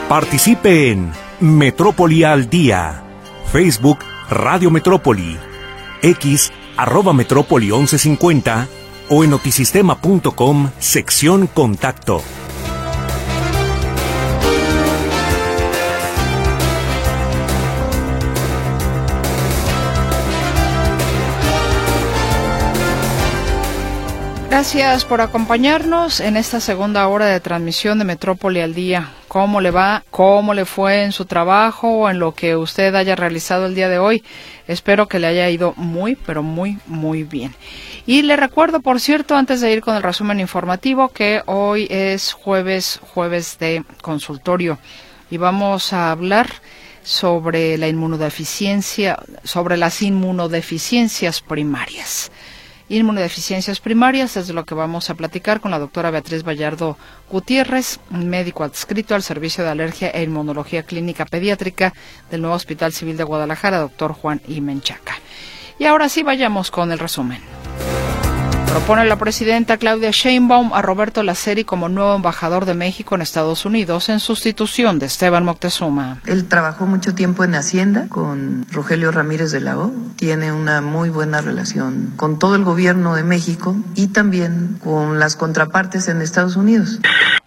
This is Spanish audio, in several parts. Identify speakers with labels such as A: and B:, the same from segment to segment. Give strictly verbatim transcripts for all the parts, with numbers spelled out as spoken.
A: Participe en Metrópoli al Día, Facebook Radio Metrópoli, X arroba Metrópoli once cincuenta o en notisistema punto com, sección Contacto.
B: Gracias por acompañarnos en esta segunda hora de transmisión de Metrópoli al Día. ¿Cómo le va? ¿Cómo le fue en su trabajo o en lo que usted haya realizado el día de hoy? Espero que le haya ido muy, pero muy, muy bien. Y le recuerdo, por cierto, antes de ir con el resumen informativo, que hoy es jueves, jueves de consultorio. Y vamos a hablar sobre la inmunodeficiencia, sobre las inmunodeficiencias primarias. Inmunodeficiencias primarias es de lo que vamos a platicar con la doctora Beatriz Vallardo Gutiérrez, médico adscrito al Servicio de Alergia e Inmunología Clínica Pediátrica del Nuevo Hospital Civil de Guadalajara, doctor Juan I. Menchaca. Y ahora sí vayamos con el resumen. Propone la presidenta Claudia Sheinbaum a Roberto Laceri como nuevo embajador de México en Estados Unidos en sustitución de Esteban Moctezuma.
C: Él trabajó mucho tiempo en Hacienda con Rogelio Ramírez de la O. Tiene una muy buena relación con todo el gobierno de México y también con las contrapartes en Estados Unidos.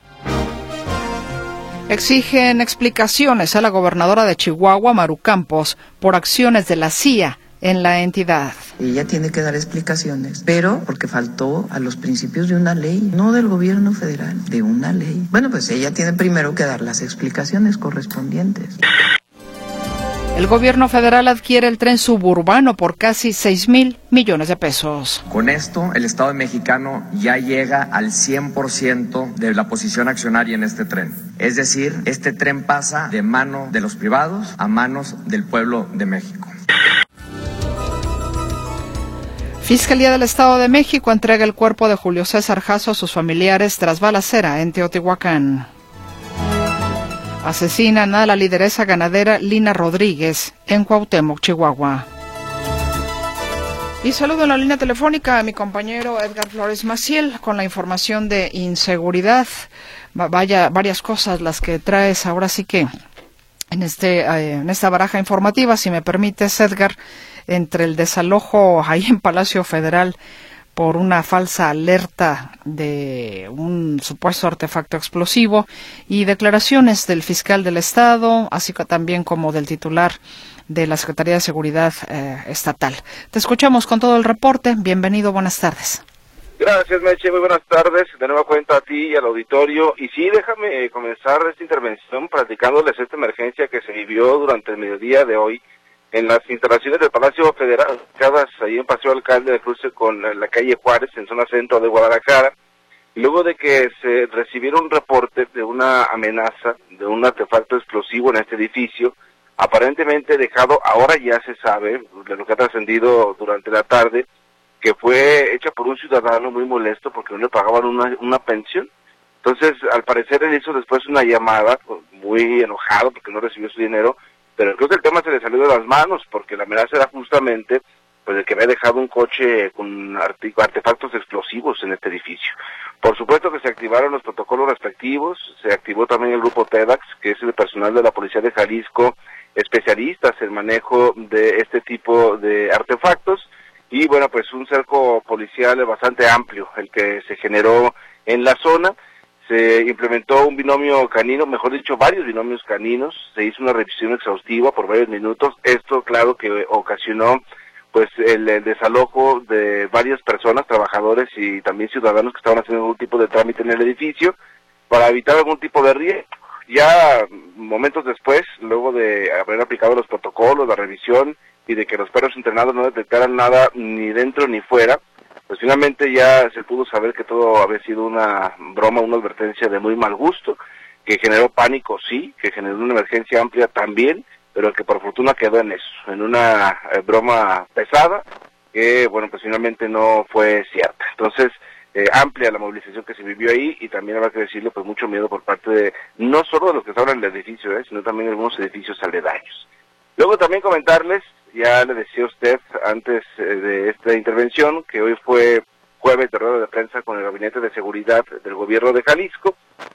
B: Exigen explicaciones a la gobernadora de Chihuahua, Maru Campos, por acciones de la C I A en la entidad.
C: Ella tiene que dar explicaciones, pero porque faltó a los principios de una ley, no del gobierno federal, de una ley. Bueno, pues ella tiene primero que dar las explicaciones correspondientes.
B: El gobierno federal adquiere el tren suburbano por casi seis mil millones de pesos.
D: Con esto, el Estado mexicano ya llega al cien por ciento de la posición accionaria en este tren. Es decir, este tren pasa de mano de los privados a manos del pueblo de México.
B: Fiscalía del Estado de México entrega el cuerpo de Julio César Jasso a sus familiares tras balacera en Teotihuacán. Asesinan a la lideresa ganadera Lina Rodríguez en Cuauhtémoc, Chihuahua. Y saludo en la línea telefónica a mi compañero Edgar Flores Maciel con la información de inseguridad. Vaya, varias cosas las que traes ahora sí que en, este, eh, en esta baraja informativa, si me permites, Edgar, entre el desalojo ahí en Palacio Federal por una falsa alerta de un supuesto artefacto explosivo y declaraciones del fiscal del Estado, así que también como del titular de la Secretaría de Seguridad eh, Estatal. Te escuchamos con todo el reporte. Bienvenido, buenas tardes.
E: Gracias, Meche, muy buenas tardes. De nueva cuenta a ti y al auditorio. Y sí, déjame comenzar esta intervención platicándoles esta emergencia que se vivió durante el mediodía de hoy en las instalaciones del Palacio Federal, ubicadas ahí en Paseo Alcalde de cruce con la calle Juárez, en zona centro de Guadalajara, luego de que se recibiera un reporte de una amenaza de un artefacto explosivo en este edificio, aparentemente dejado, ahora ya se sabe, de lo que ha trascendido durante la tarde, que fue hecha por un ciudadano muy molesto porque no le pagaban una, una pensión. Entonces, al parecer, él hizo después una llamada, muy enojado porque no recibió su dinero, pero creo que el tema se le salió de las manos, porque la amenaza era justamente pues el que había dejado un coche con artefactos explosivos en este edificio. Por supuesto que se activaron los protocolos respectivos, se activó también el grupo TEDAX, que es el personal de la Policía de Jalisco, especialistas en manejo de este tipo de artefactos, y bueno, pues un cerco policial bastante amplio, el que se generó en la zona. Se implementó un binomio canino, mejor dicho, varios binomios caninos, se hizo una revisión exhaustiva por varios minutos. Esto, claro, que ocasionó pues el, el desalojo de varias personas, trabajadores y también ciudadanos que estaban haciendo algún tipo de trámite en el edificio para evitar algún tipo de riesgo. Ya momentos después, luego de haber aplicado los protocolos, la revisión y de que los perros entrenados no detectaran nada ni dentro ni fuera, pues finalmente ya se pudo saber que todo había sido una broma, una advertencia de muy mal gusto, que generó pánico, sí, que generó una emergencia amplia también, pero que por fortuna quedó en eso, en una eh, broma pesada, que bueno, pues finalmente no fue cierta. Entonces, eh, amplia la movilización que se vivió ahí, y también habrá que decirlo, pues mucho miedo por parte de, no solo de los que estaban en el edificio, eh, sino también de algunos edificios aledaños. Luego también comentarles, ya le decía a usted antes eh, de esta intervención, que hoy fue jueves de rueda de prensa con el Gabinete de Seguridad del Gobierno de Jalisco,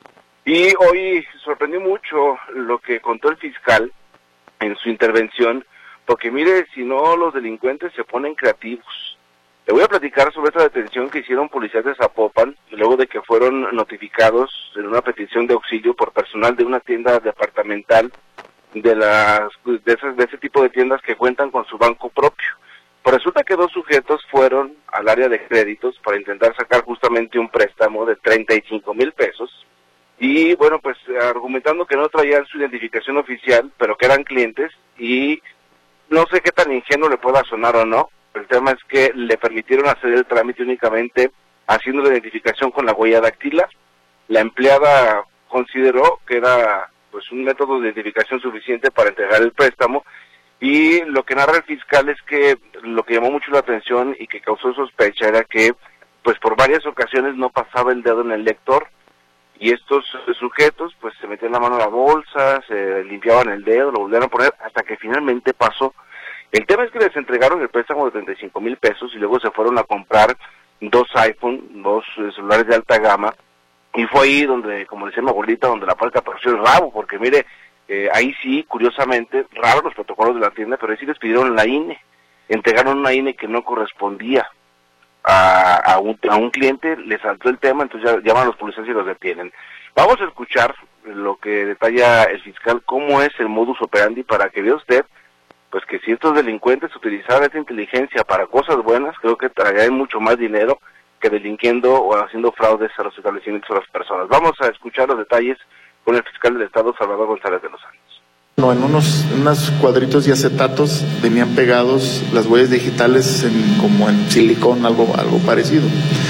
E: Y hoy sorprendió mucho lo que contó el fiscal en su intervención, porque mire, si no los delincuentes se ponen creativos. Le voy a platicar sobre esta detención que hicieron policías de Zapopan, luego de que fueron notificados en una petición de auxilio por personal de una tienda departamental de las de, esas, de ese tipo de tiendas que cuentan con su banco propio. Pues resulta que dos sujetos fueron al área de créditos para intentar sacar justamente un préstamo de treinta y cinco mil pesos, y bueno, pues argumentando que no traían su identificación oficial, pero que eran clientes, y no sé qué tan ingenuo le pueda sonar o no. El tema es que le permitieron hacer el trámite únicamente haciendo la identificación con la huella dactilar. La empleada consideró que era pues un método de identificación suficiente para entregar el préstamo, y lo que narra el fiscal es que lo que llamó mucho la atención y que causó sospecha era que pues por varias ocasiones no pasaba el dedo en el lector, y estos sujetos pues se metían la mano a la bolsa, se limpiaban el dedo, lo volvieron a poner hasta que finalmente pasó. El tema es que les entregaron el préstamo de treinta y cinco mil pesos y luego se fueron a comprar dos iPhone, dos eh, celulares de alta gama, y fue ahí donde, como decía mi abuelita, donde la puerca torció el rabo, porque mire, eh, ahí sí, curiosamente, raro los protocolos de la tienda, pero ahí sí les pidieron la I N E, entregaron una I N E que no correspondía a, a, un, a un cliente, le saltó el tema, entonces ya llaman a los policías y los detienen. Vamos a escuchar lo que detalla el fiscal, cómo es el modus operandi, para que vea usted pues que si estos delincuentes utilizaran esta inteligencia para cosas buenas, creo que traerían mucho más dinero que delinquiendo o haciendo fraudes a los establecimientos o a las personas. Vamos a escuchar los detalles con el fiscal del Estado, Salvador González de los Santos.
F: No, en unos, unos cuadritos y acetatos venían pegados las huellas digitales en, como en silicón, algo, algo parecido.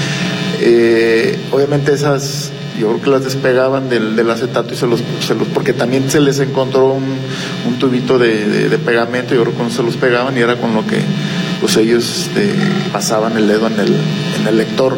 F: Eh, obviamente esas, yo creo que las despegaban del, del acetato y se los, se los, porque también se les encontró un, un tubito de, de, de pegamento, yo creo que se los pegaban y era con lo que pues ellos este, pasaban el dedo en el, en el lector.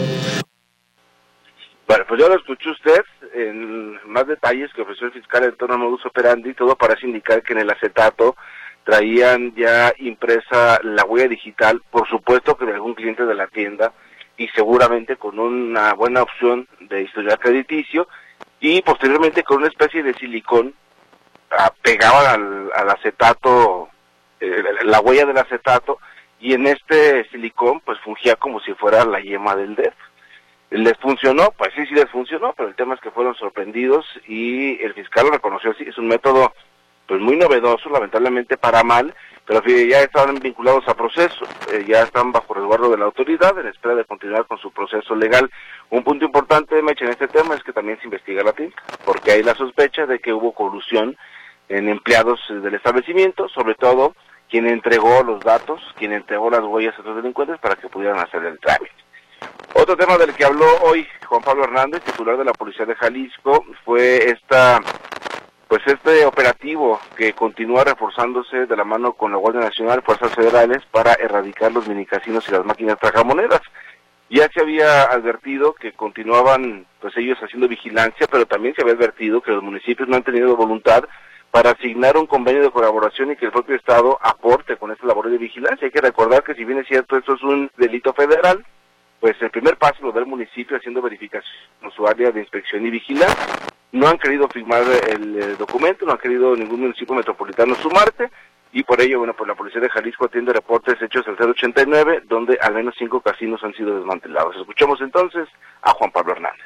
E: Bueno, pues ya lo escuchó usted en más detalles que ofreció el fiscal en torno al modus operandi. Todo parece indicar que en el acetato traían ya impresa la huella digital, por supuesto que de algún cliente de la tienda, y seguramente con una buena opción de historial crediticio, y posteriormente con una especie de silicón ah, pegaban al, al acetato, eh, la huella del acetato, y en este silicón pues fungía como si fuera la yema del dedo. ¿Les funcionó? Pues sí, sí les funcionó, pero el tema es que fueron sorprendidos y el fiscal lo reconoció así. Es un método pues muy novedoso, lamentablemente para mal, pero ya están vinculados a proceso, eh, ya están bajo resguardo de la autoridad en espera de continuar con su proceso legal. Un punto importante, Mecha, en este tema es que también se investiga la tinta, porque hay la sospecha de que hubo colusión en empleados del establecimiento, sobre todo quien entregó los datos, quien entregó las huellas a los delincuentes para que pudieran hacer el trámite. Otro tema del que habló hoy Juan Pablo Hernández, titular de la Policía de Jalisco, fue esta, pues este operativo que continúa reforzándose de la mano con la Guardia Nacional, Fuerzas Federales, para erradicar los minicasinos y las máquinas tragamonedas. Ya se había advertido que continuaban pues ellos haciendo vigilancia, pero también se había advertido que los municipios no han tenido voluntad para asignar un convenio de colaboración y que el propio Estado aporte con esta labor de vigilancia. Hay que recordar que si bien es cierto esto es un delito federal, pues el primer paso lo da el municipio haciendo verificación con su área de inspección y vigilancia. No han querido firmar el, el documento, no ha querido ningún municipio metropolitano sumarse, y por ello, bueno, pues la Policía de Jalisco atiende reportes hechos al cero ochenta y nueve, donde al menos cinco casinos han sido desmantelados. Escuchemos entonces a Juan Pablo Hernández.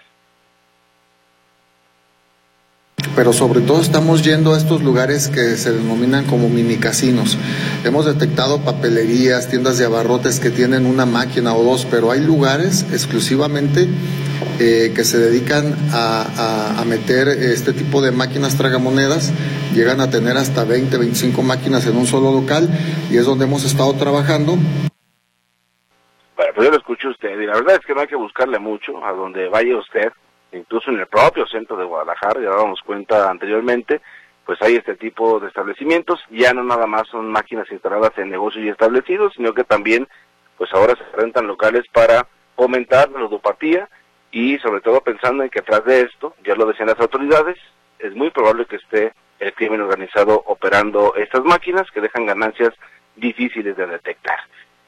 G: Pero sobre todo estamos yendo a estos lugares que se denominan como mini casinos. Hemos detectado papelerías, tiendas de abarrotes que tienen una máquina o dos, pero hay lugares exclusivamente eh, que se dedican a, a, a meter este tipo de máquinas tragamonedas. Llegan a tener hasta veinte, veinticinco máquinas en un solo local, y es donde hemos estado trabajando.
E: Bueno, pues yo lo escucho usted, y la verdad es que no hay que buscarle mucho a donde vaya usted. Incluso en el propio centro de Guadalajara, ya dábamos cuenta anteriormente, pues hay este tipo de establecimientos. Ya no nada más son máquinas instaladas en negocios y establecidos, sino que también pues ahora se rentan locales para fomentar la ludopatía, y sobre todo pensando en que atrás de esto, ya lo decían las autoridades, es muy probable que esté el crimen organizado operando estas máquinas que dejan ganancias difíciles de detectar.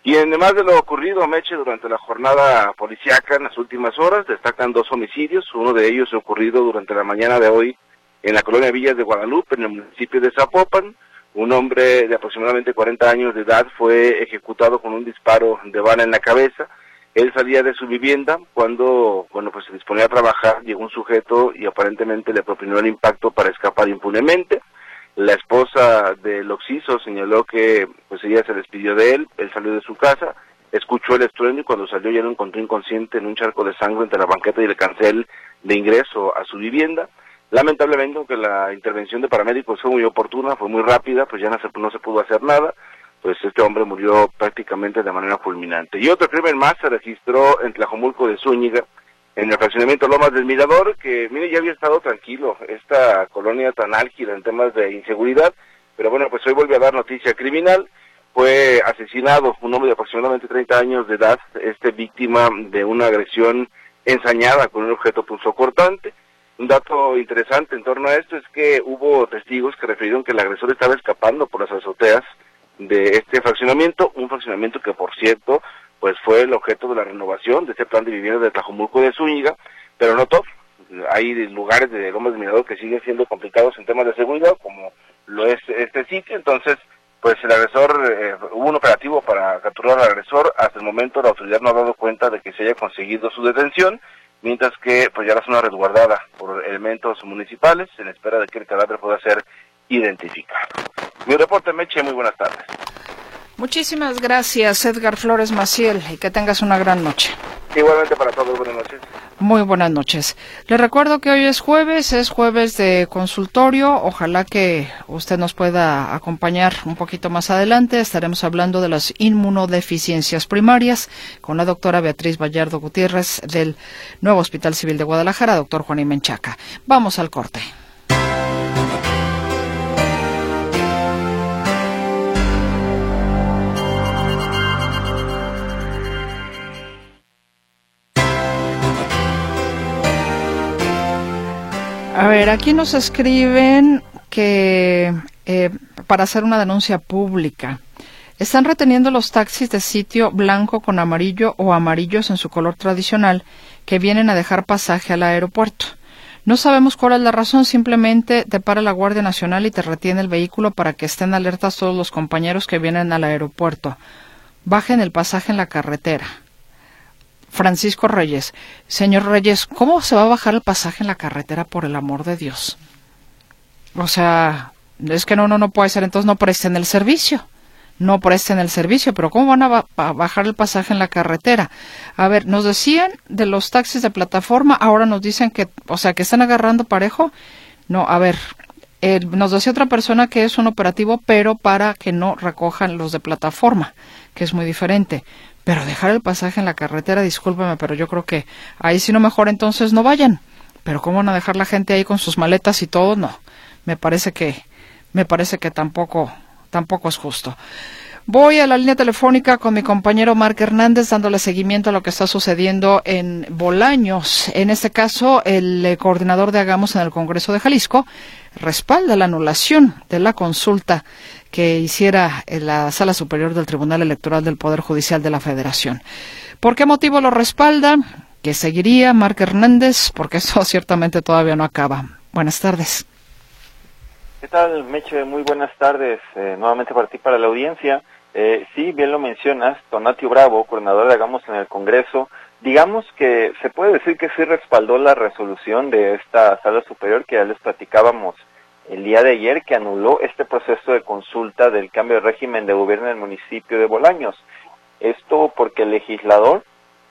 E: Y además de lo ocurrido, Meche, durante la jornada policíaca en las últimas horas, destacan dos homicidios, uno de ellos ocurrido durante la mañana de hoy en la colonia Villas de Guadalupe, en el municipio de Zapopan. Un hombre de aproximadamente cuarenta años de edad fue ejecutado con un disparo de bala en la cabeza. Él salía de su vivienda cuando, bueno, pues se disponía a trabajar, llegó un sujeto y aparentemente le propinó el impacto para escapar impunemente. La esposa del occiso señaló que pues ella se despidió de él, él salió de su casa, escuchó el estruendo y cuando salió ya lo encontró inconsciente en un charco de sangre entre la banqueta y el cancel de ingreso a su vivienda. Lamentablemente, aunque la intervención de paramédicos fue muy oportuna, fue muy rápida, pues ya no se, no se pudo hacer nada, pues este hombre murió prácticamente de manera fulminante. Y otro crimen más se registró en Tlajomulco de Zúñiga, en el fraccionamiento Lomas del Mirador, que mire, ya había estado tranquilo, esta colonia tan álgida en temas de inseguridad, pero bueno, pues hoy vuelve a dar noticia criminal. Fue asesinado un hombre de aproximadamente treinta años de edad, este víctima de una agresión ensañada con un objeto punzocortante. Un dato interesante en torno a esto es que hubo testigos que refirieron que el agresor estaba escapando por las azoteas de este fraccionamiento, un fraccionamiento que por cierto pues fue el objeto de la renovación de este plan de vivienda de Tlajomulco de Zúñiga, pero no todo. Hay lugares de Lomas del Mirador que siguen siendo complicados en temas de seguridad, como lo es este sitio. Entonces, pues el agresor, eh, hubo un operativo para capturar al agresor. Hasta el momento la autoridad no ha dado cuenta de que se haya conseguido su detención, mientras que pues ya la zona resguardada por elementos municipales en espera de que el cadáver pueda ser identificado. Mi reporte, Meche, muy buenas tardes.
B: Muchísimas gracias, Edgar Flores Maciel, y que tengas una gran noche.
E: Igualmente para todos, buenas noches.
B: Muy buenas noches. Les recuerdo que hoy es jueves, es jueves de consultorio. Ojalá que usted nos pueda acompañar un poquito más adelante. Estaremos hablando de las inmunodeficiencias primarias con la doctora Beatriz Vallardo Gutiérrez del Nuevo Hospital Civil de Guadalajara, doctor Juan Menchaca. Vamos al corte. A ver, aquí nos escriben que eh, para hacer una denuncia pública. Están reteniendo los taxis de sitio blanco con amarillo o amarillos en su color tradicional que vienen a dejar pasaje al aeropuerto. No sabemos cuál es la razón, simplemente te para la Guardia Nacional y te retiene el vehículo para que estén alertas todos los compañeros que vienen al aeropuerto. Bajen el pasaje en la carretera. Francisco Reyes. Señor Reyes, ¿cómo se va a bajar el pasaje en la carretera, por el amor de Dios? O sea, es que no, no, no puede ser, entonces no presten el servicio. No presten el servicio, pero ¿cómo van a, ba a bajar el pasaje en la carretera? A ver, nos decían de los taxis de plataforma, ahora nos dicen que, o sea, que están agarrando parejo. No, a ver, eh, nos decía otra persona que es un operativo, pero para que no recojan los de plataforma, que es muy diferente. Pero dejar el pasaje en la carretera, discúlpeme, pero yo creo que ahí si no mejor entonces no vayan. Pero ¿cómo van a dejar la gente ahí con sus maletas y todo? No, me parece que, me parece que tampoco, tampoco es justo. Voy a la línea telefónica con mi compañero Marc Hernández dándole seguimiento a lo que está sucediendo en Bolaños. En este caso, el eh, coordinador de Hagamos en el Congreso de Jalisco respalda la anulación de la consulta que hiciera en la Sala Superior del Tribunal Electoral del Poder Judicial de la Federación. ¿Por qué motivo lo respalda? ¿Qué seguiría, Marc Hernández? Porque eso ciertamente todavía no acaba. Buenas tardes.
H: ¿Qué tal, Meche? Muy buenas tardes. Eh, nuevamente para ti, para la audiencia. Eh, sí, bien lo mencionas, Tonatio Bravo, coordinador de Hagamos en el Congreso, digamos que se puede decir que sí respaldó la resolución de esta Sala Superior que ya les platicábamos el día de ayer, que anuló este proceso de consulta del cambio de régimen de gobierno en el municipio de Bolaños. Esto porque el legislador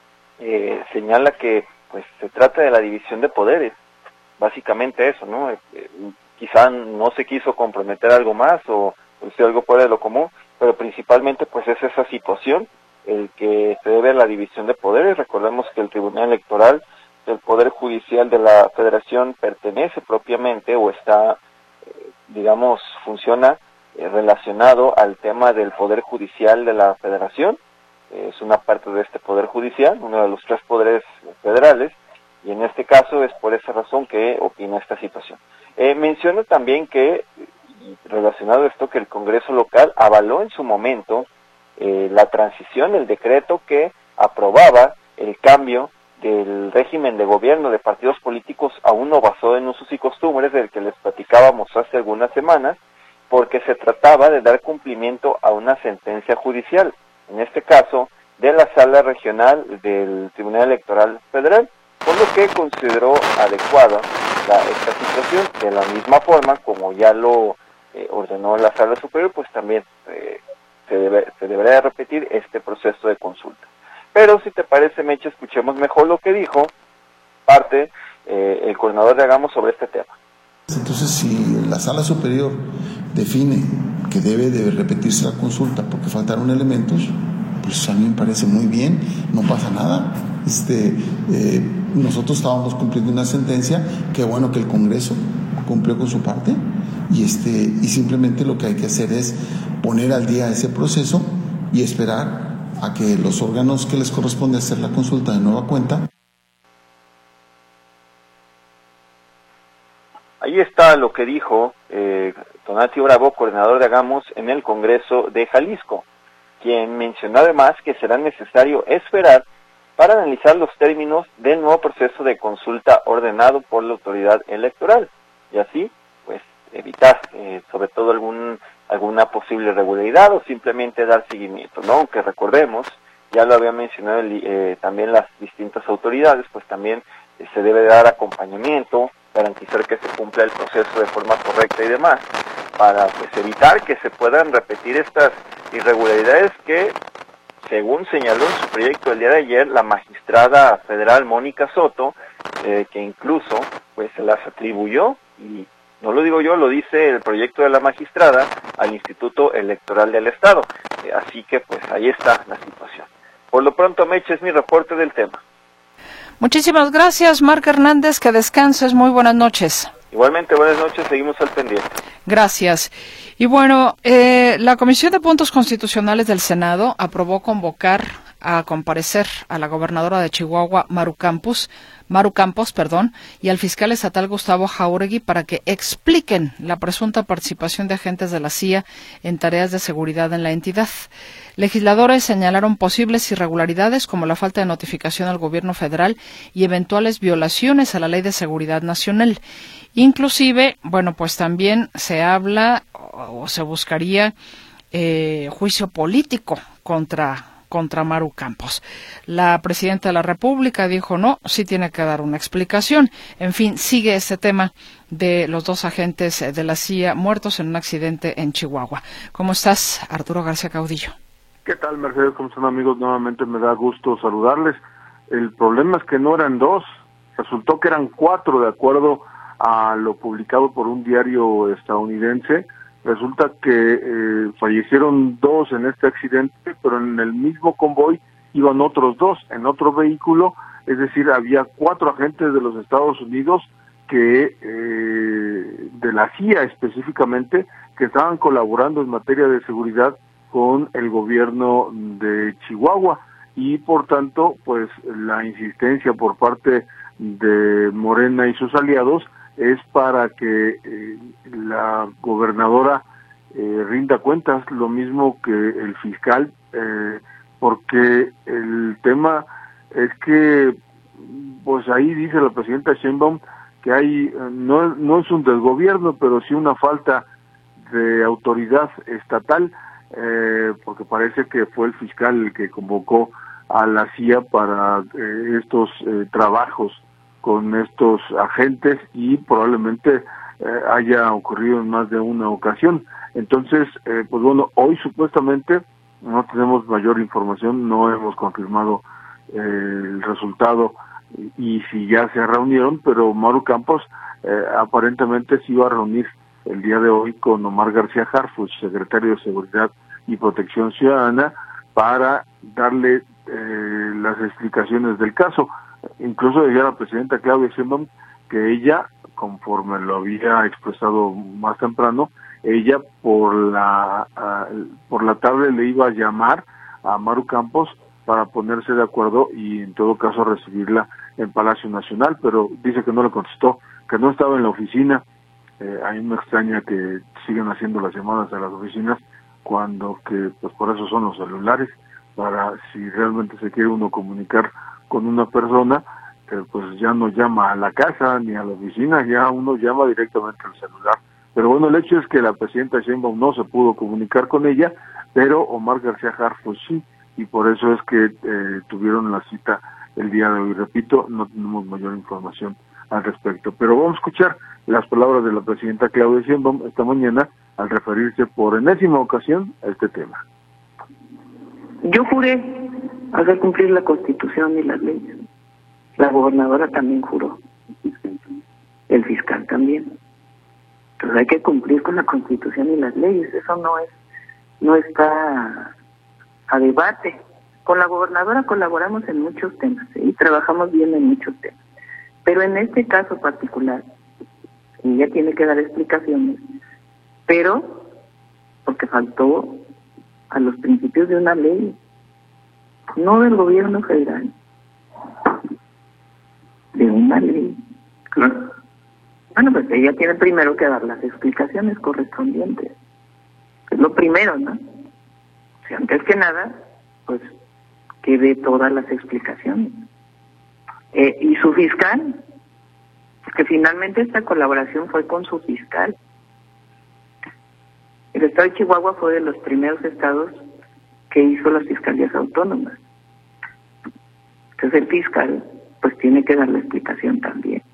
H: eh, señala que pues se trata de la división de poderes, básicamente eso, ¿no? Eh, eh, quizá no se quiso comprometer algo más o, o si algo fuera de lo común, pero principalmente pues es esa situación, el que se debe a la división de poderes. Recordemos que el Tribunal Electoral del Poder Judicial de la Federación pertenece propiamente o está, eh, digamos, funciona eh, relacionado al tema del Poder Judicial de la Federación. Eh, es una parte de este Poder Judicial, uno de los tres poderes federales, y en este caso es por esa razón que opina esta situación. Eh, menciono también que, y relacionado a esto, que el Congreso local avaló en su momento eh, la transición, el decreto que aprobaba el cambio del régimen de gobierno de partidos políticos a uno basado en usos y costumbres, del que les platicábamos hace algunas semanas, porque se trataba de dar cumplimiento a una sentencia judicial, en este caso de la Sala Regional del Tribunal Electoral Federal, por lo que consideró adecuada la, esta situación. De la misma forma, como ya lo eh, ordenó la Sala Superior, pues también eh, se, debe, se deberá repetir este proceso de consulta. Pero si te parece, Meche, escuchemos mejor lo que dijo parte eh, el coordinador de Hagamos sobre este tema.
I: Entonces, si la Sala Superior define que debe de repetirse la consulta porque faltaron elementos, pues a mí me parece muy bien, no pasa nada. Este, eh, nosotros estábamos cumpliendo una sentencia, qué bueno que el Congreso cumplió con su parte, y, este, y simplemente lo que hay que hacer es poner al día ese proceso y esperar a que los órganos que les corresponde hacer la consulta de nueva cuenta.
H: Ahí está lo que dijo eh, Tonatiuh Bravo, coordinador de Hagamos en el Congreso de Jalisco, quien mencionó además que será necesario esperar para analizar los términos del nuevo proceso de consulta ordenado por la autoridad electoral, y así, pues, evitar eh, sobre todo algún alguna posible irregularidad o simplemente dar seguimiento, ¿no? Aunque recordemos, ya lo había mencionado el, eh, también las distintas autoridades, pues también eh, se debe dar acompañamiento, garantizar que se cumpla el proceso de forma correcta y demás, para pues evitar que se puedan repetir estas irregularidades que, según señaló en su proyecto el día de ayer, la magistrada federal Mónica Soto, eh, que incluso pues se las atribuyó, y no lo digo yo, lo dice el proyecto de la magistrada, al Instituto Electoral del Estado. Eh, así que pues ahí está la situación. Por lo pronto, Meche, es mi reporte del tema.
B: Muchísimas gracias, Marc Hernández, que descanses, muy buenas noches.
H: Igualmente, buenas noches, seguimos al pendiente.
B: Gracias. Y bueno, eh, la Comisión de Puntos Constitucionales del Senado aprobó convocar a comparecer a la gobernadora de Chihuahua, Maru Campos, Maru Campos, perdón, y al fiscal estatal Gustavo Jáuregui para que expliquen la presunta participación de agentes de la C I A en tareas de seguridad en la entidad. Legisladores señalaron posibles irregularidades como la falta de notificación al gobierno federal y eventuales violaciones a la Ley de Seguridad Nacional. Inclusive, bueno, pues también se habla o se buscaría eh, juicio político contra contra Maru Campos. La presidenta de la República dijo no, sí tiene que dar una explicación. En fin, sigue este tema de los dos agentes de la C I A muertos en un accidente en Chihuahua. ¿Cómo estás, Arturo García Caudillo?
J: ¿Qué tal, Mercedes? ¿Cómo están, amigos? Nuevamente me da gusto saludarles. El problema es que no eran dos, resultó que eran cuatro, de acuerdo a lo publicado por un diario estadounidense. Resulta que eh, fallecieron dos en este accidente, pero en el mismo convoy iban otros dos en otro vehículo, es decir, había cuatro agentes de los Estados Unidos que eh, de la C I A específicamente, que estaban colaborando en materia de seguridad con el gobierno de Chihuahua, y por tanto, pues la insistencia por parte de Morena y sus aliados es para que eh, la gobernadora eh, rinda cuentas, lo mismo que el fiscal, eh, porque el tema es que, pues ahí dice la presidenta Sheinbaum que hay, no, no es un desgobierno, pero sí una falta de autoridad estatal, eh, porque parece que fue el fiscal el que convocó a la C I A para eh, estos eh, trabajos con estos agentes, y probablemente eh, haya ocurrido en más de una ocasión. Entonces, eh, pues bueno, hoy supuestamente no tenemos mayor información, no hemos confirmado eh, el resultado y, y si ya se reunieron, pero Maru Campos eh, aparentemente se iba a reunir el día de hoy con Omar García Harfuch, secretario de Seguridad y Protección Ciudadana, para darle eh, las explicaciones del caso. Incluso decía la presidenta Claudia Sheinbaum que ella, conforme lo había expresado más temprano, ella por la uh, por la tarde le iba a llamar a Maru Campos para ponerse de acuerdo y en todo caso recibirla en Palacio Nacional, pero dice que no le contestó, que no estaba en la oficina. Eh, a mí me extraña que sigan haciendo las llamadas a las oficinas cuando que pues por eso son los celulares, para si realmente se quiere uno comunicar con una persona, eh, pues ya no llama a la casa ni a la oficina, ya uno llama directamente al celular. Pero bueno, el hecho es que la presidenta Sheinbaum no se pudo comunicar con ella, pero Omar García Harfuch sí, y por eso es que eh, tuvieron la cita el día de hoy. Repito, no tenemos mayor información al respecto, pero vamos a escuchar las palabras de la presidenta Claudia Sheinbaum esta mañana al referirse por enésima ocasión a este tema.
K: Yo juré hacer cumplir la Constitución y las leyes. La gobernadora también juró, el fiscal también. Entonces hay que cumplir con la Constitución y las leyes. Eso no es, no está a debate. Con la gobernadora colaboramos en muchos temas, ¿eh? Y trabajamos bien en muchos temas. Pero en este caso particular, ella tiene que dar explicaciones, pero porque faltó a los principios de una ley, no del gobierno federal, de una ley. Claro. Bueno, pues ella tiene primero que dar las explicaciones correspondientes. Es lo primero, ¿no? O sea, antes que nada, pues que dé todas las explicaciones. Eh, y su fiscal, porque finalmente esta colaboración fue con su fiscal. El estado de Chihuahua fue de los primeros estados que hizo las fiscalías autónomas. Entonces el fiscal pues tiene que dar la explicación también.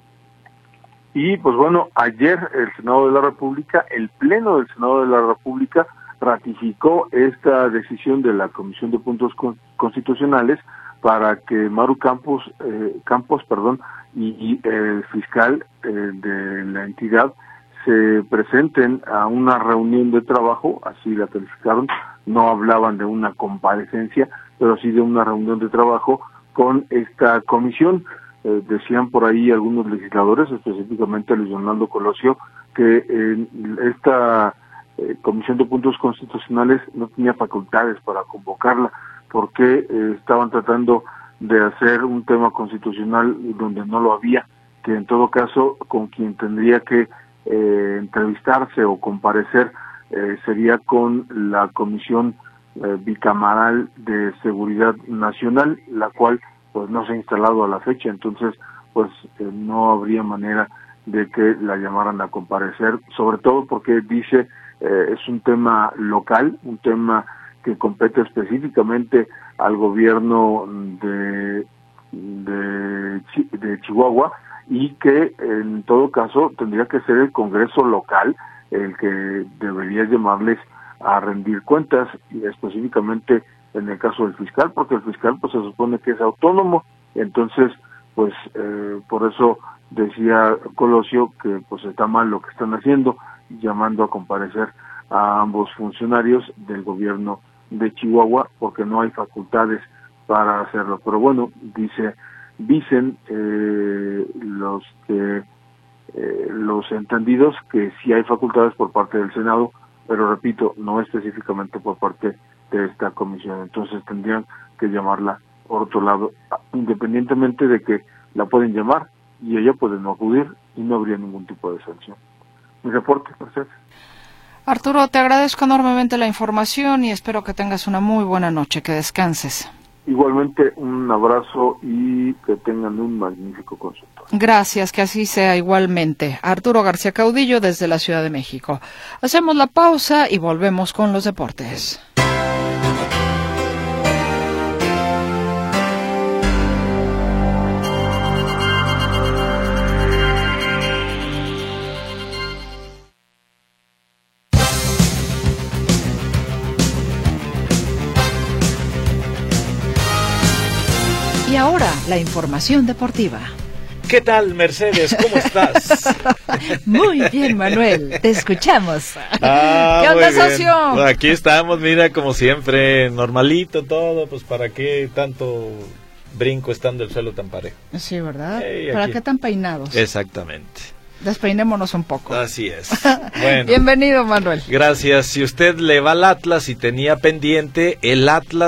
J: Y pues bueno, ayer el Senado de la República, el Pleno del Senado de la República ratificó esta decisión de la Comisión de Puntos Constitucionales para que Maru Campos, eh, Campos, perdón, y, y el fiscal eh, de la entidad se presenten a una reunión de trabajo, así la calificaron, no hablaban de una comparecencia, pero sí de una reunión de trabajo con esta comisión. Eh, decían por ahí algunos legisladores, específicamente Luis Donaldo Colosio, que eh, esta eh, Comisión de Puntos Constitucionales no tenía facultades para convocarla, porque eh, estaban tratando de hacer un tema constitucional donde no lo había, que en todo caso con quien tendría que eh, entrevistarse o comparecer eh, sería con la Comisión eh, Bicameral de Seguridad Nacional, la cual pues no se ha instalado a la fecha, entonces pues eh, no habría manera de que la llamaran a comparecer, sobre todo porque dice eh, es un tema local, un tema que compete específicamente al gobierno de, de, de Chihuahua, y que en todo caso tendría que ser el Congreso local el que debería llamarles a rendir cuentas, y específicamente en el caso del fiscal, porque el fiscal pues se supone que es autónomo. Entonces pues eh, por eso decía Colosio que pues está mal lo que están haciendo, llamando a comparecer a ambos funcionarios del gobierno de Chihuahua, porque no hay facultades para hacerlo. Pero bueno, dice dicen eh, los que eh, los entendidos que sí hay facultades por parte del Senado, pero repito, no específicamente por parte de esta comisión. Entonces tendrían que llamarla por otro lado, independientemente de que la pueden llamar y ella puede no acudir y no habría ningún tipo de sanción. Mi reporte, Mercedes.
B: Arturo, te agradezco enormemente la información y espero que tengas una muy buena noche, que descanses.
J: Igualmente, un abrazo y que tengan un magnífico consultorio.
B: Gracias, que así sea igualmente. Arturo García Caudillo desde la Ciudad de México. Hacemos la pausa y volvemos con los deportes. Y ahora, la información deportiva.
L: ¿Qué tal, Mercedes? ¿Cómo estás?
B: Muy bien, Manuel. Te escuchamos.
L: Ah,
B: ¿Qué onda, socio?
L: Pues aquí estamos, mira, como siempre, normalito todo, pues para qué tanto brinco estando el suelo tan parejo.
B: Sí, ¿verdad?
L: Hey,
B: ¿Para
L: aquí.
B: qué tan peinados?
L: Exactamente.
B: Despeinémonos un poco.
L: Así es. Bueno.
B: Bienvenido, Manuel.
L: Gracias. Si usted le va al Atlas y tenía pendiente, el Atlas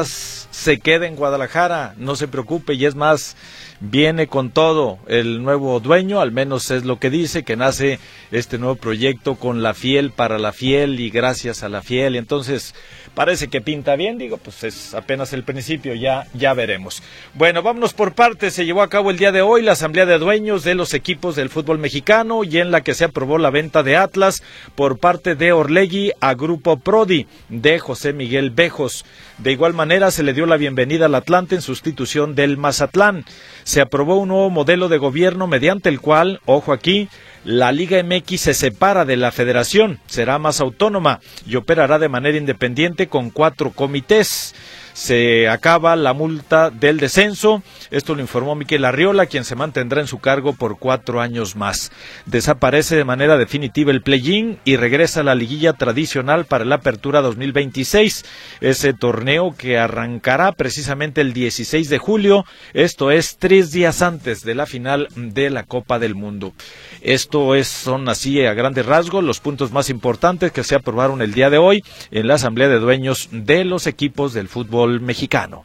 L: se queda en Guadalajara, no se preocupe, y es más, viene con todo el nuevo dueño, al menos es lo que dice, que nace este nuevo proyecto con la Fiel, para la Fiel y gracias a la Fiel, y entonces parece que pinta bien, digo, pues es apenas el principio, ya, ya veremos. Bueno, vámonos por partes. Se llevó a cabo el día de hoy la asamblea de dueños de los equipos del fútbol mexicano y en la que se aprobó la venta de Atlas por parte de Orlegui a Grupo Prodi de José Miguel Bejos. De igual manera se le dio la bienvenida al Atlante en sustitución del Mazatlán. Se aprobó un nuevo modelo de gobierno mediante el cual, ojo aquí, la Liga M X se separa de la Federación, será más autónoma y operará de manera independiente con cuatro comités. Se acaba la multa del descenso, esto lo informó Miquel Arriola, quien se mantendrá en su cargo por cuatro años más. Desaparece de manera definitiva el play-in y regresa a la liguilla tradicional para la apertura dos mil veintiséis, ese torneo que arrancará precisamente el dieciséis de julio, esto es tres días antes de la final de la Copa del Mundo. Esto es, son así a grandes rasgos los puntos más importantes que se aprobaron el día de hoy en la asamblea de dueños de los equipos del fútbol mexicano.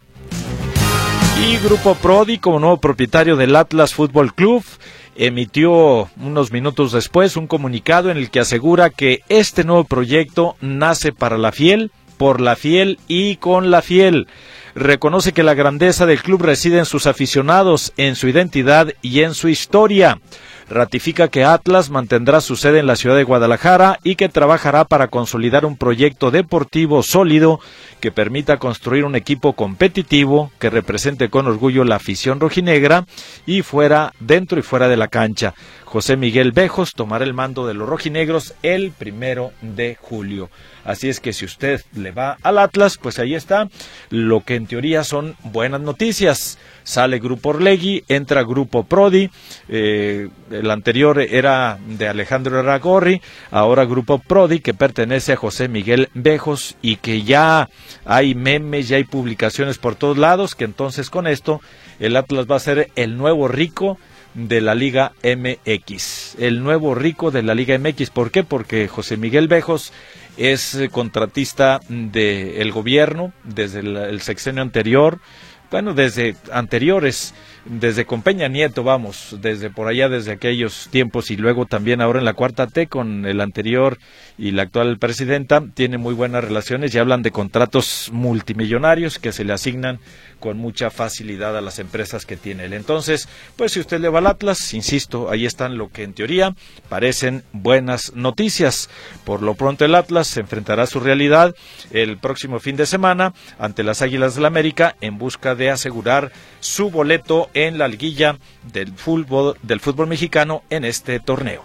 L: Y Grupo Prodi, como nuevo propietario del Atlas Fútbol Club, emitió unos minutos después un comunicado en el que asegura que este nuevo proyecto nace para la Fiel, por la Fiel y con la Fiel. Reconoce que la grandeza del club reside en sus aficionados, en su identidad y en su historia. Ratifica que Atlas mantendrá su sede en la ciudad de Guadalajara y que trabajará para consolidar un proyecto deportivo sólido que permita construir un equipo competitivo que represente con orgullo la afición rojinegra y fuera, dentro y fuera de la cancha. José Miguel Bejos tomará el mando de los rojinegros el primero de julio. Así es que si usted le va al Atlas, pues ahí está lo que en teoría son buenas noticias. Sale Grupo Orlegui, entra Grupo Prodi, eh, el anterior era de Alejandro Erragorri, ahora Grupo Prodi, que pertenece a José Miguel Bejos y que ya hay memes, ya hay publicaciones por todos lados, que entonces con esto el Atlas va a ser el nuevo rico de la Liga M X, el nuevo rico de la Liga M X. ¿Por qué? Porque José Miguel Bejos es contratista del gobierno desde el, el sexenio anterior, bueno, desde anteriores, desde con Peña Nieto, vamos, desde por allá, desde aquellos tiempos, y luego también ahora en la cuarta T con el anterior y la actual presidenta, tiene muy buenas relaciones y hablan de contratos multimillonarios que se le asignan con mucha facilidad a las empresas que tiene él. Entonces, pues si usted le va al Atlas, insisto, ahí están lo que en teoría parecen buenas noticias. Por lo pronto el Atlas se enfrentará a su realidad el próximo fin de semana ante las Águilas del América en busca de asegurar su boleto en la liguilla del fútbol, del fútbol mexicano en este torneo.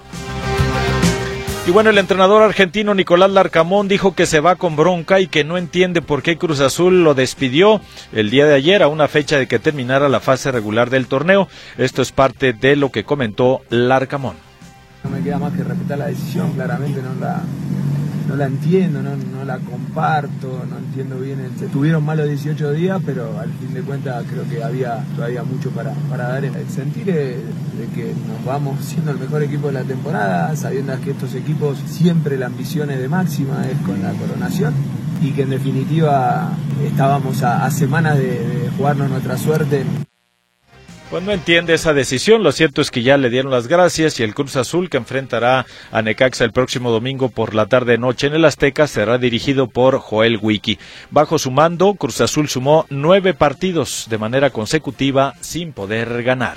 L: Y bueno, el entrenador argentino Nicolás Larcamón dijo que se va con bronca y que no entiende por qué Cruz Azul lo despidió el día de ayer a una fecha de que terminara la fase regular del torneo. Esto es parte de lo que comentó Larcamón.
M: No me queda más que respetar la decisión, claramente no la, no la entiendo, no, no la comparto, no entiendo bien. Se tuvieron malos dieciocho días, pero al fin de cuentas creo que había todavía mucho para, para dar. El sentir de, de que nos vamos siendo el mejor equipo de la temporada, sabiendo que estos equipos siempre la ambición es de máxima, es con la coronación, y que en definitiva estábamos a, a semanas de, de jugarnos nuestra suerte.
L: Pues no entiende esa decisión, lo cierto es que ya le dieron las gracias y el Cruz Azul, que enfrentará a Necaxa el próximo domingo por la tarde-noche en el Azteca, será dirigido por Joel Wiki. Bajo su mando, Cruz Azul sumó nueve partidos de manera consecutiva sin poder ganar.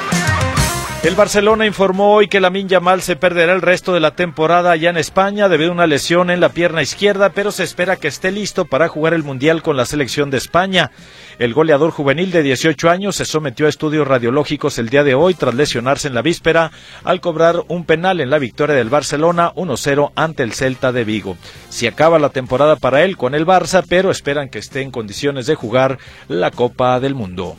L: El Barcelona informó hoy que Lamine Yamal se perderá el resto de la temporada allá en España debido a una lesión en la pierna izquierda, pero se espera que esté listo para jugar el Mundial con la selección de España. El goleador juvenil de dieciocho años se sometió a estudios radiológicos el día de hoy tras lesionarse en la víspera al cobrar un penal en la victoria del Barcelona uno cero ante el Celta de Vigo. Se acaba la temporada para él con el Barça, pero esperan que esté en condiciones de jugar la Copa del Mundo.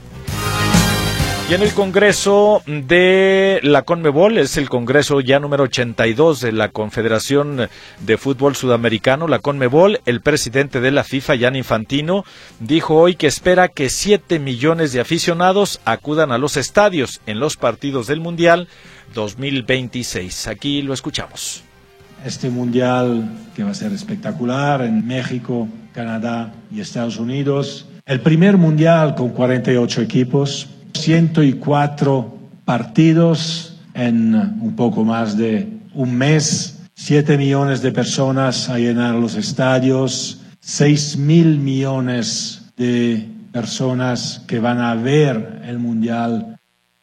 L: Y en el Congreso de la CONMEBOL, es el Congreso ya número ochenta y dos de la Confederación de Fútbol Sudamericano, la CONMEBOL, el presidente de la FIFA, Gianni Infantino, dijo hoy que espera que siete millones de aficionados acudan a los estadios en los partidos del Mundial dos mil veintiséis. Aquí lo escuchamos.
N: Este Mundial que va a ser espectacular en México, Canadá y Estados Unidos. El primer mundial con cuarenta y ocho equipos, ciento cuatro partidos en un poco más de un mes, siete millones de personas a llenar los estadios, seis mil millones de personas que van a ver el mundial.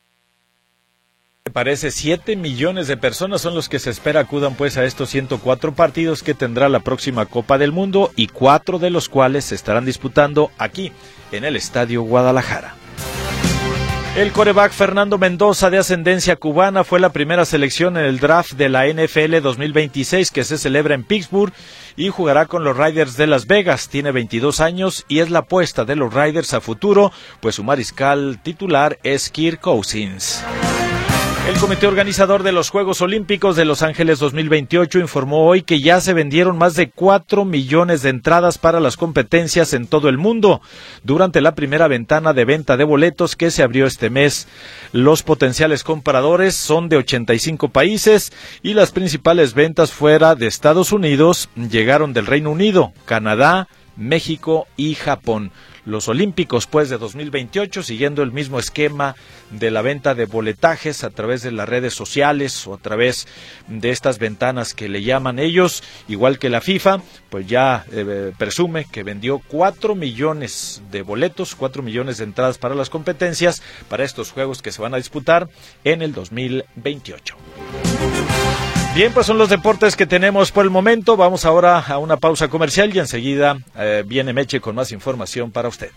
L: Me parece siete millones de personas son los que se espera acudan pues a estos ciento cuatro partidos que tendrá la próxima Copa del Mundo y cuatro de los cuales se estarán disputando aquí en el Estadio Guadalajara. El quarterback Fernando Mendoza, de ascendencia cubana, fue la primera selección en el draft de la N F L dos mil veintiséis que se celebra en Pittsburgh y jugará con los Raiders de Las Vegas. Tiene veintidós años y es la apuesta de los Raiders a futuro, pues su mariscal titular es Kirk Cousins. El comité organizador de los Juegos Olímpicos de Los Ángeles dos mil veintiocho informó hoy que ya se vendieron más de cuatro millones de entradas para las competencias en todo el mundo durante la primera ventana de venta de boletos que se abrió este mes. Los potenciales compradores son de ochenta y cinco países y las principales ventas fuera de Estados Unidos llegaron del Reino Unido, Canadá, México y Japón. Los Olímpicos, pues, de dos mil veintiocho, siguiendo el mismo esquema de la venta de boletajes a través de las redes sociales o a través de estas ventanas que le llaman ellos, igual que la FIFA, pues ya eh, presume que vendió cuatro millones de boletos, cuatro millones de entradas para las competencias, para estos juegos que se van a disputar en el dos mil veintiocho. Bien, pues son los deportes que tenemos por el momento. Vamos ahora a una pausa comercial y enseguida eh, viene Meche con más información para usted.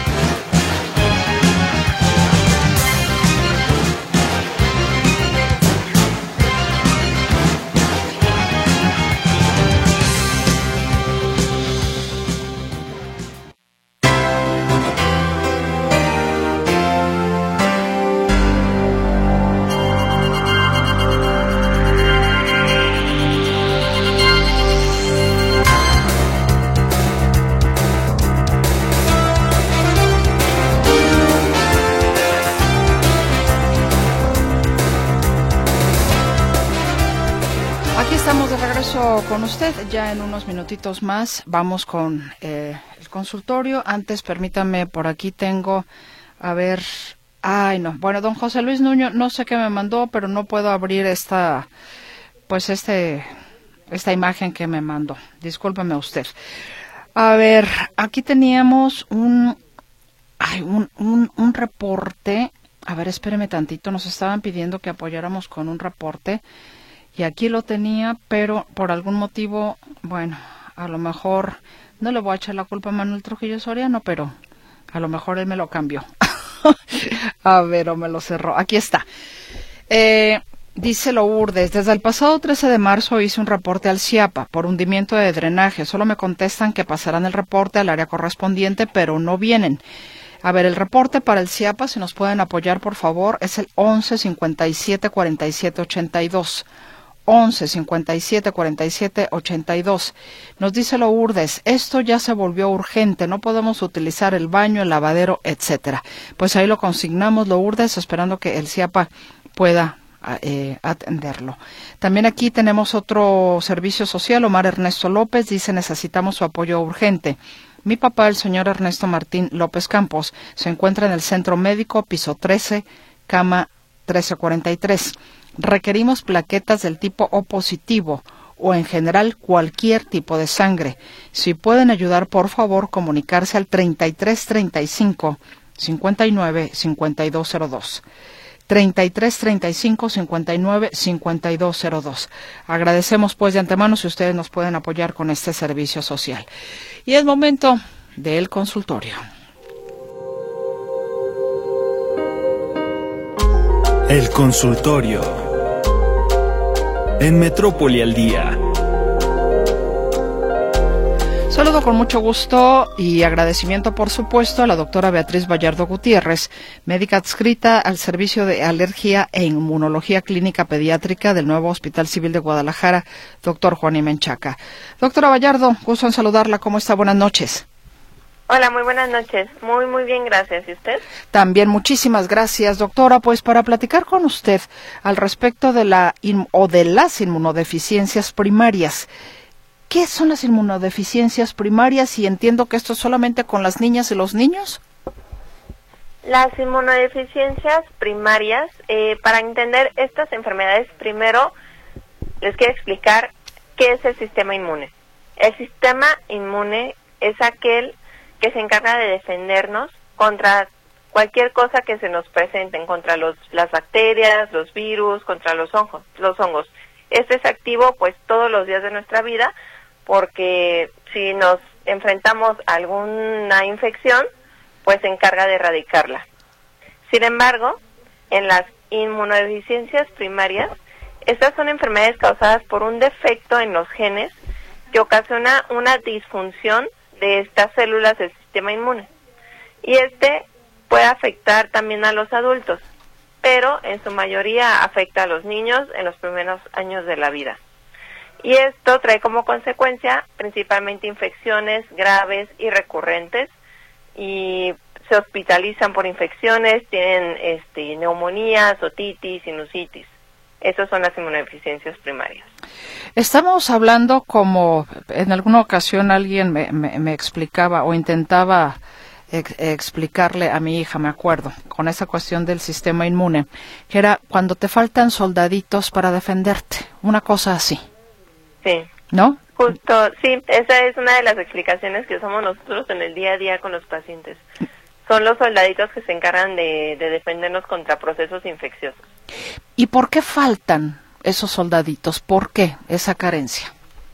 B: Con usted, ya en unos minutitos más vamos con eh, el consultorio. Antes, permítame, por aquí tengo, a ver, ay no, bueno, don José Luis Nuño, no sé qué me mandó, pero no puedo abrir esta, pues este, esta imagen que me mandó. Discúlpeme usted. A ver, aquí teníamos un, ay, un, un, un reporte. A ver, espéreme tantito, nos estaban pidiendo que apoyáramos con un reporte. Y aquí lo tenía, pero por algún motivo, bueno, a lo mejor, no le voy a echar la culpa a Manuel Trujillo Soriano, pero a lo mejor él me lo cambió. A ver, o me lo cerró. Aquí está. Eh, dice Lourdes, desde el pasado trece de marzo hice un reporte al CIAPA por hundimiento de drenaje. Solo me contestan que pasarán el reporte al área correspondiente, pero no vienen. A ver, el reporte para el CIAPA, si nos pueden apoyar, por favor, es el once cincuenta y siete cuarenta y siete ochenta y dos. once cincuenta y siete cuarenta y siete ochenta y dos. Nos dice Lourdes, esto ya se volvió urgente, no podemos utilizar el baño, el lavadero, etcétera. Pues ahí lo consignamos, Lourdes, esperando que el CIAPA pueda eh, atenderlo. También aquí tenemos otro servicio social, Omar Ernesto López, dice, necesitamos su apoyo urgente. Mi papá, el señor Ernesto Martín López Campos, se encuentra en el centro médico, piso trece, cama trece cuarenta y tres. Requerimos plaquetas del tipo O positivo o en general cualquier tipo de sangre. Si pueden ayudar, por favor, comunicarse al treinta y tres treinta y cinco cincuenta y nueve cincuenta y dos cero dos. treinta y tres treinta y cinco cincuenta y nueve cincuenta y dos cero dos. Agradecemos pues de antemano si ustedes nos pueden apoyar con este servicio social. Y es momento del consultorio.
A: El consultorio en Metrópoli al Día.
B: Saludo con mucho gusto y agradecimiento, por supuesto, a la doctora Beatriz Vallardo Gutiérrez, médica adscrita al Servicio de Alergia e Inmunología Clínica Pediátrica del nuevo Hospital Civil de Guadalajara, doctor Juan I. Menchaca. Doctora Vallardo, gusto en saludarla. ¿Cómo está? Buenas noches.
O: Hola, muy buenas noches. Muy, muy bien, gracias. ¿Y usted?
B: También, muchísimas gracias, doctora. Pues para platicar con usted al respecto de la in, o de las inmunodeficiencias primarias, ¿Qué son las inmunodeficiencias primarias? Y entiendo que esto es solamente con las niñas y los niños.
O: Las inmunodeficiencias primarias, eh, para entender estas enfermedades, primero les quiero explicar qué es el sistema inmune. El sistema inmune es aquel que se encarga de defendernos contra cualquier cosa que se nos presente, contra los, las bacterias, los virus, contra los hongos, los hongos. Este es activo pues todos los días de nuestra vida, porque si nos enfrentamos a alguna infección, pues se encarga de erradicarla. Sin embargo, en las inmunodeficiencias primarias, estas son enfermedades causadas por un defecto en los genes que ocasiona una disfunción de estas células del sistema inmune. Y este puede afectar también a los adultos, pero en su mayoría afecta a los niños en los primeros años de la vida. Y esto trae como consecuencia principalmente infecciones graves y recurrentes, y se hospitalizan por infecciones, tienen este, neumonías, otitis, sinusitis. Esas son las inmunodeficiencias primarias.
B: Estamos hablando, como en alguna ocasión alguien me, me, me explicaba o intentaba ex, explicarle a mi hija, me acuerdo, con esa cuestión del sistema inmune, que era cuando te faltan soldaditos para defenderte, una cosa así.
O: Sí.
B: ¿No?
O: Justo, sí, esa es una de las explicaciones que usamos nosotros en el día a día con los pacientes. Son los soldaditos que se encargan de, de defendernos contra procesos infecciosos.
B: ¿Y por qué faltan esos soldaditos? ¿Por qué esa carencia?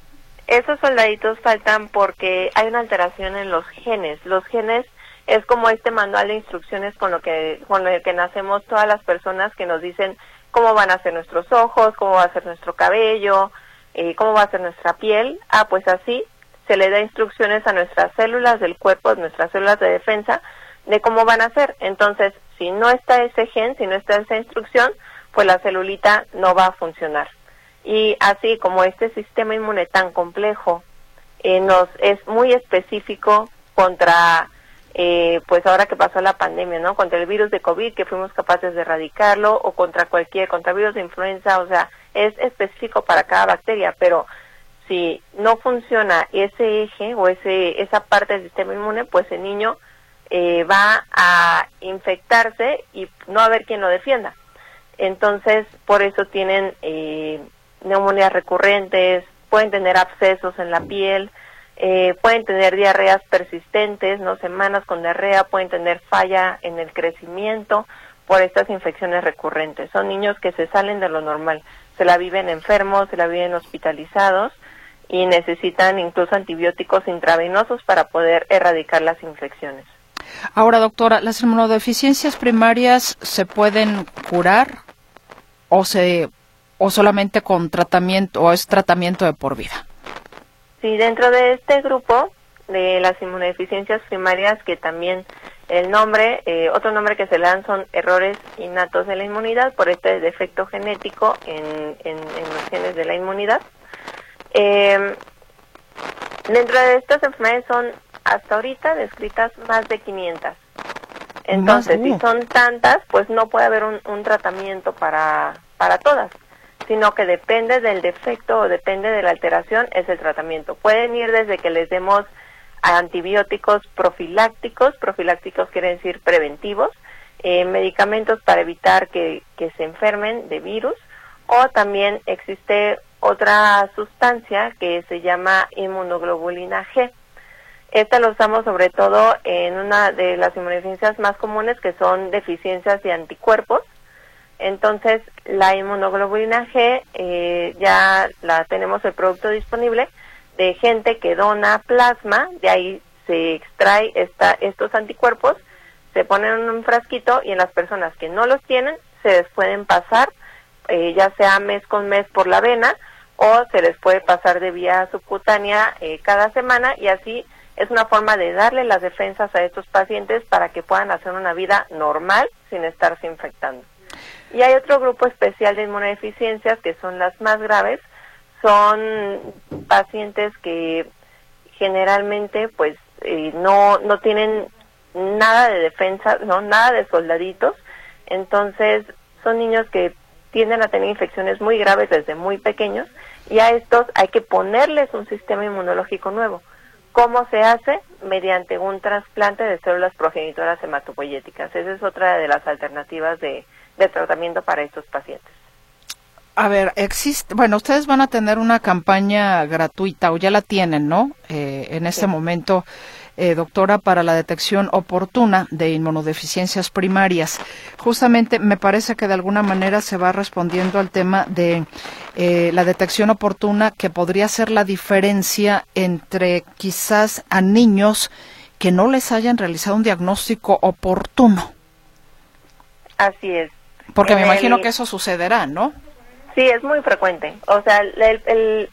O: Esos soldaditos faltan porque hay una alteración en los genes. Los genes es como este manual de instrucciones con lo que con el que nacemos todas las personas, que nos dicen cómo van a ser nuestros ojos, cómo va a ser nuestro cabello, eh, cómo va a ser nuestra piel. Ah, pues así se le da instrucciones a nuestras células del cuerpo, nuestras células de defensa, de cómo van a ser. Entonces, si no está ese gen, si no está esa instrucción, pues la celulita no va a funcionar. Y así como este sistema inmune tan complejo eh, nos es muy específico contra, eh, pues ahora que pasó la pandemia, ¿no? Contra el virus de COVID, que fuimos capaces de erradicarlo, o contra cualquier, contra virus de influenza, o sea, es específico para cada bacteria, pero si no funciona ese eje o ese esa parte del sistema inmune, pues el niño eh, va a infectarse y no va a haber quien lo defienda. Entonces, por eso tienen eh, neumonías recurrentes, pueden tener abscesos en la piel, eh, pueden tener diarreas persistentes, no semanas con diarrea, pueden tener falla en el crecimiento por estas infecciones recurrentes. Son niños que se salen de lo normal, se la viven enfermos, se la viven hospitalizados y necesitan incluso antibióticos intravenosos para poder erradicar las infecciones.
B: Ahora, doctora, ¿las inmunodeficiencias primarias se pueden curar o se o solamente con tratamiento, o es tratamiento de por vida?
O: Sí, dentro de este grupo de las inmunodeficiencias primarias, que también el nombre, eh, otro nombre que se le dan son errores innatos de la inmunidad por este defecto genético en, en, en los genes de la inmunidad. Eh, dentro de estas enfermedades son hasta ahorita descritas más de quinientas. Entonces, si son tantas, pues no puede haber un, un tratamiento para, para todas, sino que depende del defecto o depende de la alteración, es el tratamiento. Pueden ir desde que les demos antibióticos profilácticos, profilácticos quiere decir preventivos, eh, medicamentos para evitar que, que se enfermen de virus, o también existe otra sustancia que se llama inmunoglobulina G. Esta la usamos sobre todo en una de las inmunodeficiencias más comunes, que son deficiencias de anticuerpos. Entonces, la inmunoglobulina G eh, ya la tenemos el producto disponible de gente que dona plasma, de ahí se extrae esta, estos anticuerpos, se ponen en un frasquito y en las personas que no los tienen se les pueden pasar, eh, ya sea mes con mes por la vena, o se les puede pasar de vía subcutánea eh, cada semana, y así es una forma de darle las defensas a estos pacientes para que puedan hacer una vida normal sin estarse infectando. Y hay otro grupo especial de inmunodeficiencias que son las más graves, son pacientes que generalmente pues eh, no no tienen nada de defensa, no nada de soldaditos, entonces son niños que tienden a tener infecciones muy graves desde muy pequeños, y a estos hay que ponerles un sistema inmunológico nuevo. ¿Cómo se hace? Mediante un trasplante de células progenitoras hematopoyéticas. Esa es otra de las alternativas de, de tratamiento para estos pacientes.
B: A ver, existe, bueno, ustedes van a tener una campaña gratuita, o ya la tienen, ¿no? Eh, en este sí. momento, eh, doctora, para la detección oportuna de inmunodeficiencias primarias. Justamente me parece que de alguna manera se va respondiendo al tema de eh, la detección oportuna, que podría ser la diferencia entre quizás a niños que no les hayan realizado un diagnóstico oportuno.
O: Así es.
B: Porque en me el... imagino que eso sucederá, ¿no?
O: Sí, es muy frecuente. O sea, el, el,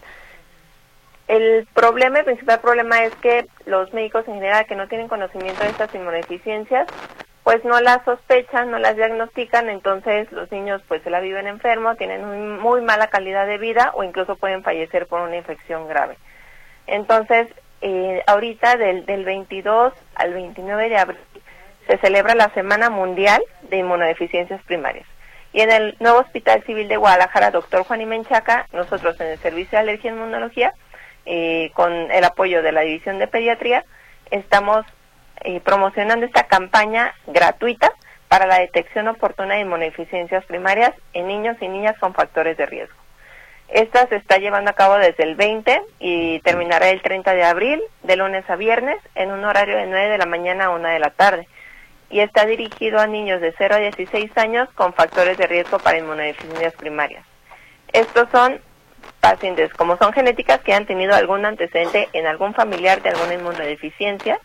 O: el problema, el principal problema es que los médicos en general que no tienen conocimiento de estas inmunodeficiencias, pues no las sospechan, no las diagnostican, entonces los niños pues se la viven enfermos, tienen muy, muy mala calidad de vida o incluso pueden fallecer por una infección grave. Entonces, eh, ahorita del, del veintidós al veintinueve de abril se celebra la Semana Mundial de Inmunodeficiencias Primarias. Y en el nuevo Hospital Civil de Guadalajara, doctor Juan y Menchaca, nosotros en el Servicio de Alergia e Inmunología, eh, con el apoyo de la División de Pediatría, estamos eh, promocionando esta campaña gratuita para la detección oportuna de inmunodeficiencias primarias en niños y niñas con factores de riesgo. Esta se está llevando a cabo desde el veinte y terminará el treinta de abril, de lunes a viernes, en un horario de nueve de la mañana a una de la tarde. Y está dirigido a niños de cero a dieciséis años con factores de riesgo para inmunodeficiencias primarias. Estos son pacientes, como son genéticas, que han tenido algún antecedente en algún familiar de alguna inmunodeficiencia,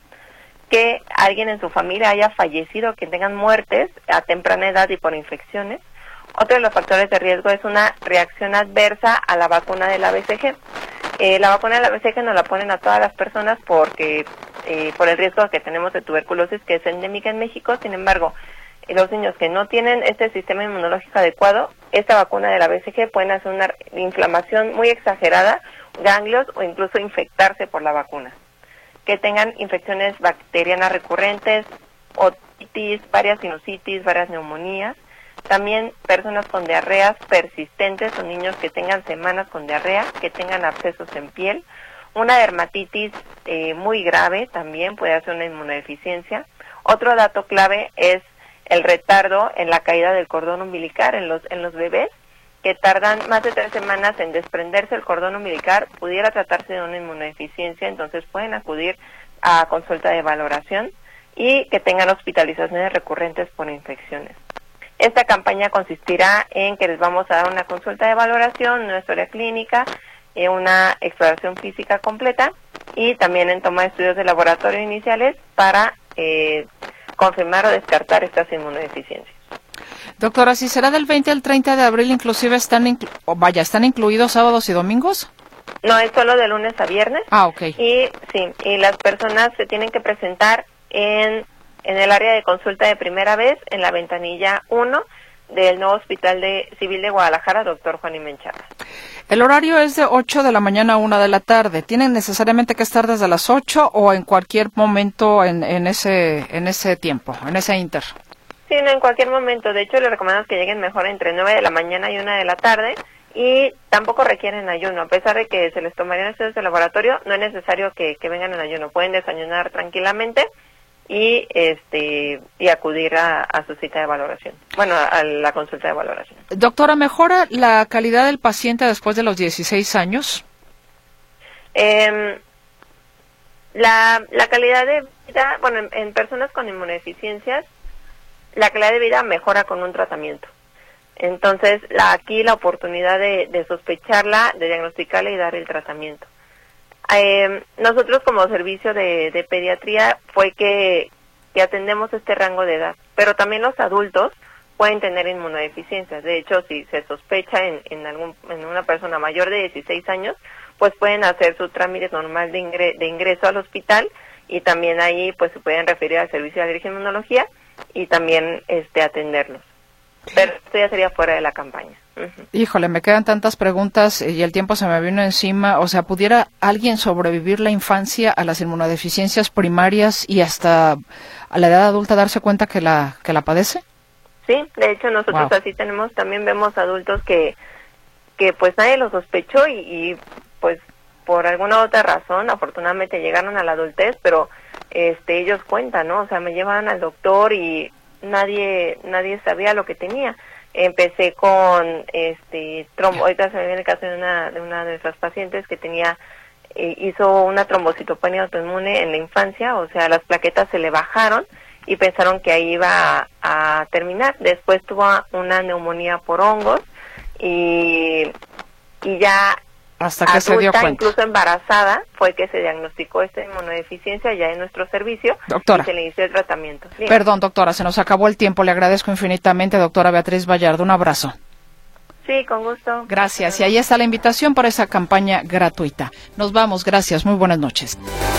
O: que alguien en su familia haya fallecido, que tengan muertes a temprana edad y por infecciones. Otro de los factores de riesgo es una reacción adversa a la vacuna de la B C G. Eh, la vacuna de la B C G nos la ponen a todas las personas porque eh, por el riesgo que tenemos de tuberculosis, que es endémica en México. Sin embargo, eh, los niños que no tienen este sistema inmunológico adecuado, esta vacuna de la B C G pueden hacer una inflamación muy exagerada, ganglios o incluso infectarse por la vacuna. Que tengan infecciones bacterianas recurrentes, otitis, varias sinusitis, varias neumonías. También personas con diarreas persistentes o niños que tengan semanas con diarrea, que tengan abscesos en piel. Una dermatitis eh, muy grave también puede hacer una inmunodeficiencia. Otro dato clave es el retardo en la caída del cordón umbilical en los, en los bebés, que tardan más de tres semanas en desprenderse el cordón umbilical. Pudiera tratarse de una inmunodeficiencia, entonces pueden acudir a consulta de valoración, y que tengan hospitalizaciones recurrentes por infecciones. Esta campaña consistirá en que les vamos a dar una consulta de valoración, una historia clínica, eh, una exploración física completa y también en toma de estudios de laboratorio iniciales para eh, confirmar o descartar estas inmunodeficiencias.
B: Doctora, si será del veinte al treinta de abril, inclusive están, inclu- o vaya, ¿están incluidos sábados y domingos?
O: No, es solo de lunes a viernes.
B: Ah, ok.
O: Y sí, y las personas se tienen que presentar en... en el área de consulta de primera vez, en la ventanilla uno del nuevo Hospital de Civil de Guadalajara, doctor Juan y Menchaca.
B: El horario es de ocho de la mañana a una de la tarde. ¿Tienen necesariamente que estar desde las ocho o en cualquier momento en, en ese en ese tiempo, en ese inter?
O: Sí, no, en cualquier momento. De hecho, les recomendamos que lleguen mejor entre nueve de la mañana y una de la tarde, y tampoco requieren ayuno. A pesar de que se les tomarían estudios de laboratorio, no es necesario que, que vengan en ayuno. Pueden desayunar tranquilamente y este y acudir a, a su cita de valoración, bueno, a la consulta de valoración.
B: Doctora, ¿mejora la calidad del paciente después de los dieciséis años?
O: Eh, la, la calidad de vida, bueno, en, en personas con inmunodeficiencias, la calidad de vida mejora con un tratamiento. Entonces, la, aquí la oportunidad de, de sospecharla, de diagnosticarla y dar el tratamiento. Eh, nosotros como servicio de, de pediatría fue que, que atendemos este rango de edad, pero también los adultos pueden tener inmunodeficiencias. De hecho, si se sospecha en, en, algún, en una persona mayor de dieciséis años, pues pueden hacer su trámite normal de, ingre, de ingreso al hospital, y también ahí pues se pueden referir al servicio de alergia e inmunología y también este atenderlos. Pero esto ya sería fuera de la campaña. Uh-huh.
B: Híjole, me quedan tantas preguntas y el tiempo se me vino encima. O sea, ¿pudiera alguien sobrevivir la infancia a las inmunodeficiencias primarias y hasta a la edad adulta darse cuenta que la que la padece?
O: Sí, de hecho nosotros
B: wow.
O: así tenemos, también vemos adultos que que pues nadie lo sospechó y, y pues por alguna otra razón, afortunadamente llegaron a la adultez, pero este ellos cuentan, ¿no? O sea, me llevaron al doctor y nadie nadie sabía lo que tenía. Empecé con este trombo, ahorita se me viene el caso de una de una de nuestras pacientes que tenía eh, hizo una trombocitopenia autoinmune en la infancia, o sea, las plaquetas se le bajaron y pensaron que ahí iba a, a terminar. Después tuvo una neumonía por hongos y y ya
B: hasta que
O: adulta,
B: se dio cuenta,
O: incluso embarazada, fue que se diagnosticó esta inmunodeficiencia ya en nuestro servicio.
B: Doctora.
O: Y se le inició el tratamiento. Bien.
B: Perdón, doctora, se nos acabó el tiempo. Le agradezco infinitamente, doctora Beatriz Vallardo. Un abrazo.
O: Sí, con gusto.
B: Gracias. Y ahí está la invitación para esa campaña gratuita. Nos vamos. Gracias. Muy buenas noches.